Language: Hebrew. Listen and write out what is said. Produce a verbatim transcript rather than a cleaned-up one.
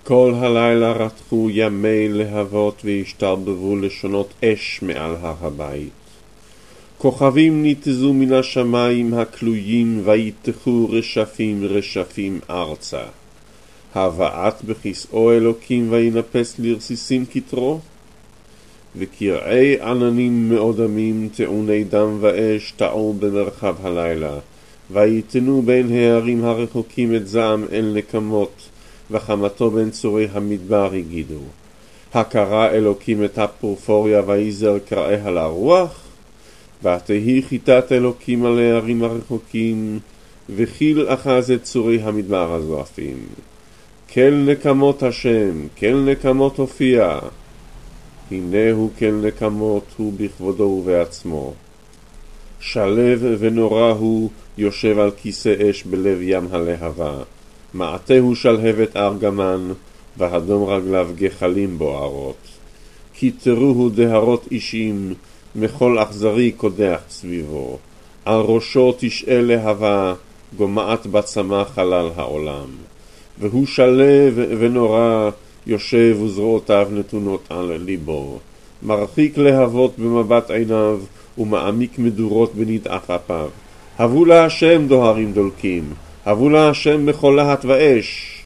כל הלילה רתחו ימי להבות והשתרבבו לשונות אש מעל הר הבית. כוכבים ניתזו מן השמיים הכלויים ויתחו רשפים רשפים ארצה. הבאת בכיסאו אלוקים וינפס לרסיסים כתרו. וקרעי עננים מאודמים טעוני דם ואש טעו במרחב הלילה. ויתנו בין הערים הרחוקים את זעם אל נקמות, וחמתו בין צורי המדבר הגידו. הקרא אלוקים את הפורפוריה ויזר קראיה לרוח, ותהי חיטת אלוקים על הערים הרחוקים, וחיל אחז את צורי המדבר הזועפים. כל נקמות השם, כל נקמות הופיע. הנה הוא כל נקמות הוא בכבודו ובעצמו. שלב ונורא הוא יושב על כיסא אש בלב ים הלהבה. מעטהו שלהבת ארגמן, והדום רגליו גחלים בוערות. כיתרוהו דהרות אישים, מכל אכזרי קודח סביבו. על ראשו תשעה להבה, גומעת בצמא חלל העולם. והוא שלב ונורא, יושב וזרועותיו נתונות על ליבו. מרחיק להבות במבט עיניו, ומעמיק מדורות בנדעף אפיו. הבו לה השם דוהרים דולקים, הבו לה השם בכל להט ואש.